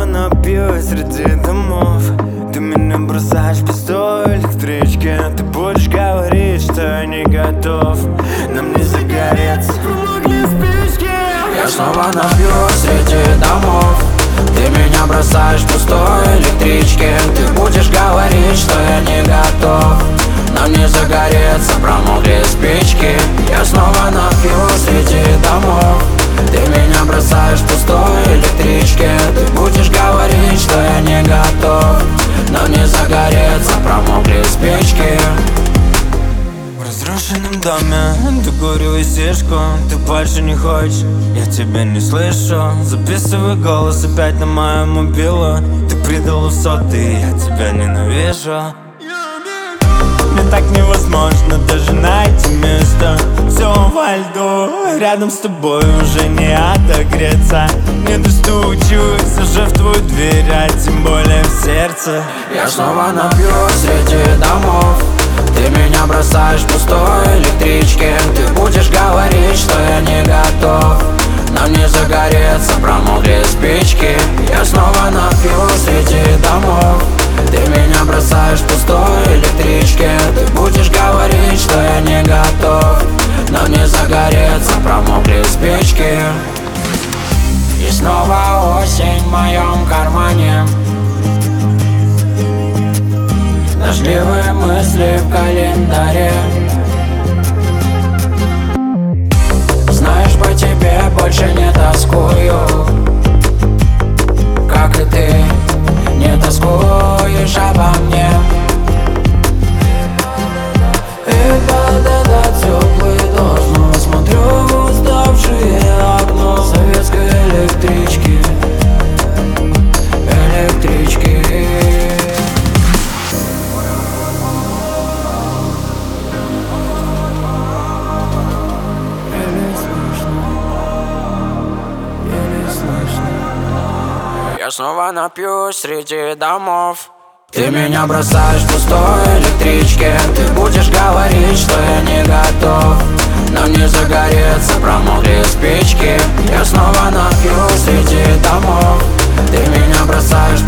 напьюсь среди домов. Ты меня бросаешь в пустой электричке. Ты будешь говорить, что я не готов. Нам не загореться, помогли спички. Я снова напьюсь среди домов. Ты меня бросаешь в пустой электричке. Ты будешь говорить, что я не готов. Нам не загореться, промокли спички. Я снова напьюсь среди домов. Ты меня бросаешь в пустой электричке. Ты будешь говорить, что я не готов. Нам не загореться, промокли спички. В разрушенном доме ты курю и сишку. Ты больше не хочешь, я тебя не слышу. Записывай голос опять на мою мобилу. Ты предал в сотый, я тебя ненавижу. Мне так невозможно даже найти место. Все во льду, рядом с тобой уже не отогреться. Не достучусь уже в твою дверь, а тем более в сердце. Я снова напьюсь среди домов. Ты меня бросаешь в пустой электричке. Ты будешь говорить, что я не готов. Нам не загореться, промокли спички. Я снова напьюсь среди домов. Ты меня бросаешь в пустой электричке. Ты будешь говорить, что я не готов. Нам не загореться, промокли спички. И снова осень в моем кармане. Дождливые мысли в календаре. Знаешь, по тебе больше не тоскую. Как и ты, не тоскуешь обо мне. И под этот теплый дождь смотрю в уставшее окно советской электрички. Электрички. Я снова напьюсь среди домов. Ты меня бросаешь в пустой электричке. Ты будешь говорить, что я не готов. Нам не загореться, промокли спички. Я снова напьюсь среди домов. Ты меня бросаешь